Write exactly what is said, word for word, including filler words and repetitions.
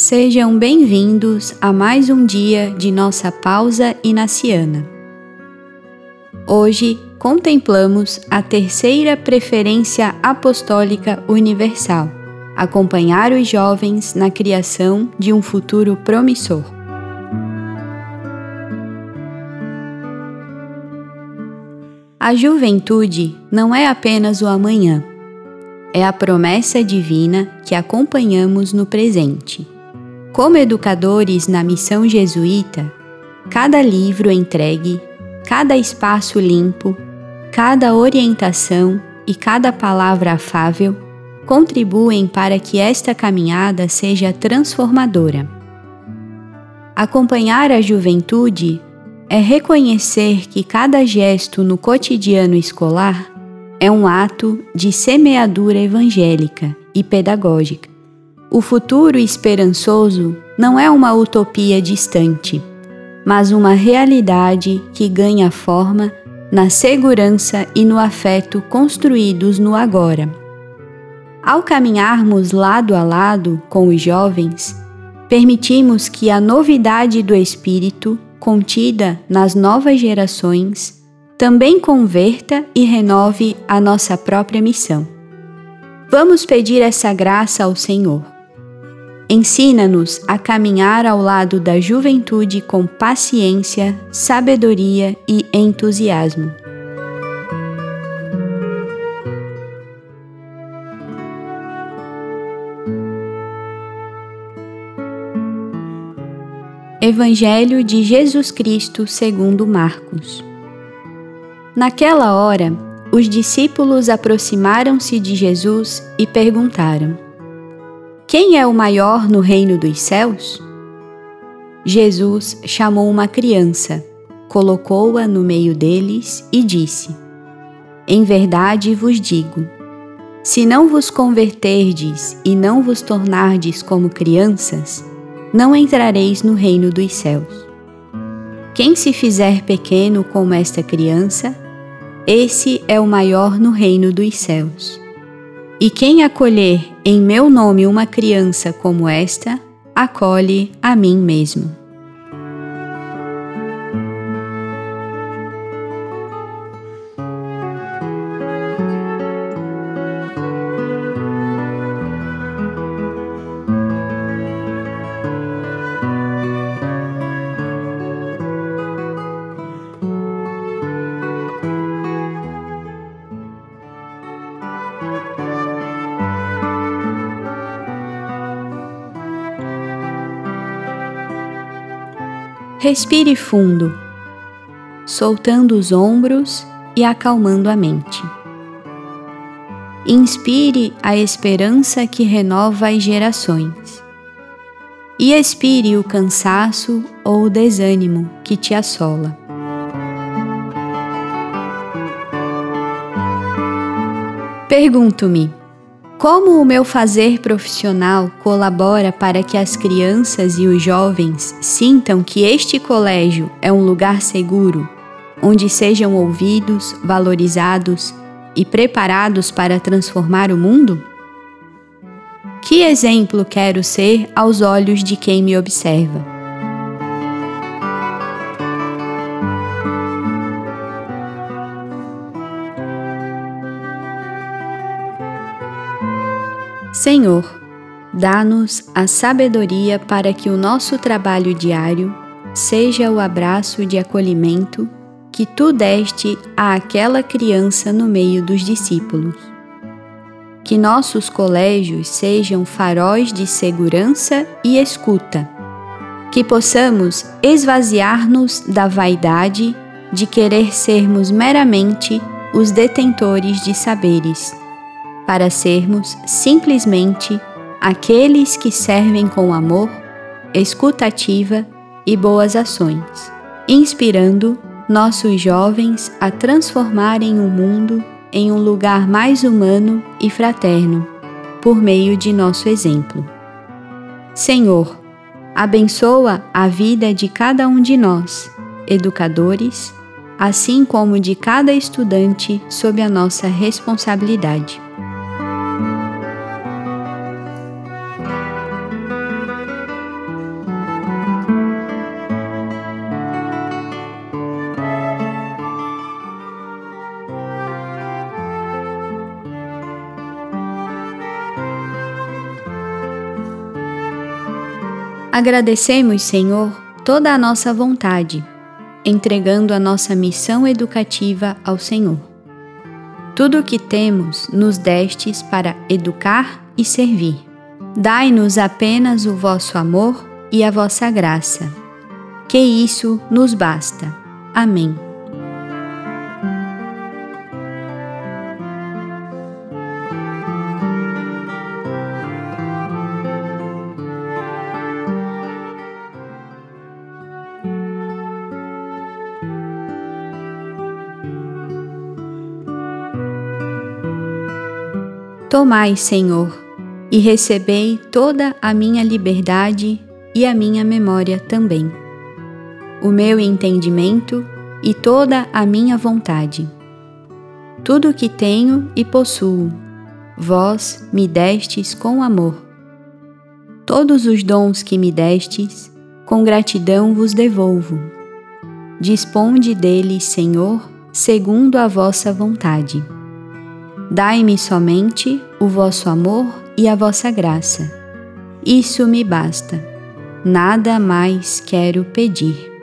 Sejam bem-vindos a mais um dia de nossa pausa inaciana. Hoje contemplamos a terceira preferência apostólica universal, acompanhar os jovens na criação de um futuro promissor. A juventude não é apenas o amanhã, é a promessa divina que acompanhamos no presente. Como educadores na missão jesuíta, cada livro entregue, cada espaço limpo, cada orientação e cada palavra afável contribuem para que esta caminhada seja transformadora. Acompanhar a juventude é reconhecer que cada gesto no cotidiano escolar é um ato de semeadura evangélica e pedagógica. O futuro esperançoso não é uma utopia distante, mas uma realidade que ganha forma na segurança e no afeto construídos no agora. Ao caminharmos lado a lado com os jovens, permitimos que a novidade do espírito contida nas novas gerações também converta e renove a nossa própria missão. Vamos pedir essa graça ao Senhor. Ensina-nos a caminhar ao lado da juventude com paciência, sabedoria e entusiasmo. Evangelho de Jesus Cristo segundo Marcos. Naquela hora, os discípulos aproximaram-se de Jesus e perguntaram: Quem é o maior no reino dos céus? Jesus chamou uma criança, colocou-a no meio deles e disse: Em verdade vos digo, se não vos converterdes e não vos tornardes como crianças, não entrareis no reino dos céus. Quem se fizer pequeno como esta criança, esse é o maior no reino dos céus. E quem acolher em meu nome uma criança como esta, acolhe a mim mesmo. Respire fundo, soltando os ombros e acalmando a mente. Inspire a esperança que renova as gerações. E expire o cansaço ou o desânimo que te assola. Pergunto-me: como o meu fazer profissional colabora para que as crianças e os jovens sintam que este colégio é um lugar seguro, onde sejam ouvidos, valorizados e preparados para transformar o mundo? Que exemplo quero ser aos olhos de quem me observa? Senhor, dá-nos a sabedoria para que o nosso trabalho diário seja o abraço de acolhimento que Tu deste àquela criança no meio dos discípulos. Que nossos colégios sejam faróis de segurança e escuta. Que possamos esvaziar-nos da vaidade de querer sermos meramente os detentores de saberes, para sermos simplesmente aqueles que servem com amor, escuta ativa e boas ações, inspirando nossos jovens a transformarem o mundo em um lugar mais humano e fraterno, por meio de nosso exemplo. Senhor, abençoa a vida de cada um de nós, educadores, assim como de cada estudante sob a nossa responsabilidade. Agradecemos, Senhor, toda a nossa vontade, entregando a nossa missão educativa ao Senhor. Tudo o que temos nos destes para educar e servir. Dai-nos apenas o vosso amor e a vossa graça, que isso nos basta. Amém. Tomai, Senhor, e recebei toda a minha liberdade e a minha memória também, o meu entendimento e toda a minha vontade. Tudo o que tenho e possuo, vós me destes com amor. Todos os dons que me destes, com gratidão vos devolvo. Disponde deles, Senhor, segundo a vossa vontade. Dai-me somente o vosso amor e a vossa graça. Isso me basta. Nada mais quero pedir.